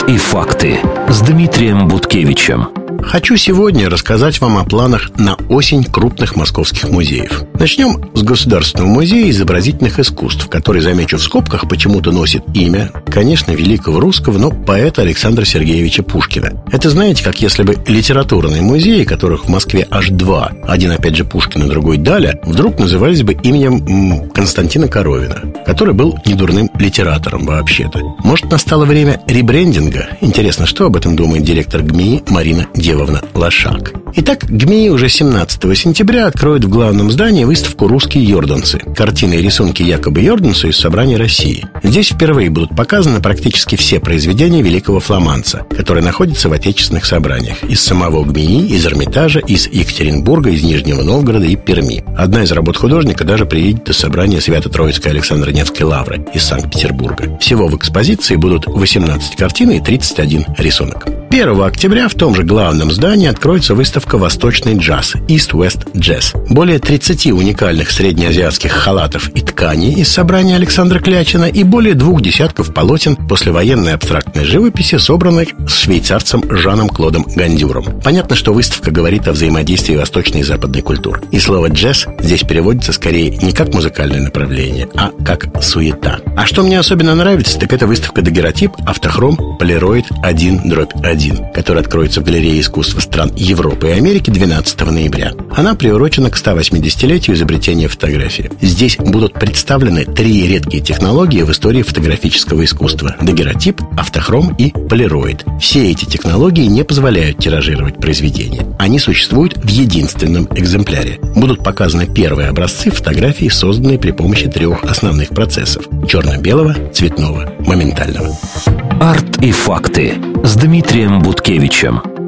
и факты с Дмитрием Буткевичем. Хочу сегодня рассказать вам о планах на осень крупных московских музеев. Начнем с Государственного музея изобразительных искусств, который, замечу в скобках, почему-то носит имя, конечно, великого русского, но поэта Александра Сергеевича Пушкина. Это, знаете, как если бы литературные музеи, которых в Москве аж два, один, опять же, Пушкин, другой Даля, вдруг назывались бы именем Константина Коровина, который был недурным литератором вообще-то. Может, настало время ребрендинга? Интересно, что об этом думает директор ГМИ Марина Девовна Лошак. Итак, ГМИ уже 17 сентября откроет в главном здании выставку «Русские йорданцы». Картины и рисунки якобы йорданцев из собрания России. Здесь впервые будут показаны практически все произведения великого фламандца, которые находятся в отечественных собраниях. Из самого ГМИ, из Эрмитажа, из Екатеринбурга, из Нижнего Новгорода и Перми. Одна из работ художника даже приедет из собрания Свято-Троицкой Александро-Невской лавры из Санкт-Петербурга. Всего в экспозиции будут 18 картин и 31 рисунок. 1 октября в том же главном здании откроется выставка «Восточный джаз» East-West Jazz. Более 30 уникальных среднеазиатских халатов и тканей из собрания Александра Клячина и более 2 десятков полотен послевоенной абстрактной живописи, собранных с швейцарцем Жаном Клодом Гандюром. Понятно, что выставка говорит о взаимодействии восточной и западной культур. И слово «джаз» здесь переводится скорее не как музыкальное направление, а как суета. А что мне особенно нравится, так это выставка «Дагеротип. Автохром. Полироид 1/1», которая откроется в галерее искусства стран Европы и Америки 12 ноября. Она приурочена к 180-летию изобретения фотографии. Здесь будут представлены 3 редкие технологии в истории фотографического искусства: дагеротип, автохром и полироид. Все эти технологии не позволяют тиражировать произведения. Они существуют в единственном экземпляре. Будут показаны первые образцы фотографий, созданные при помощи 3 основных процессов: черно-белого, цветного, моментального. Арт и факты с Дмитрием Буткевичем.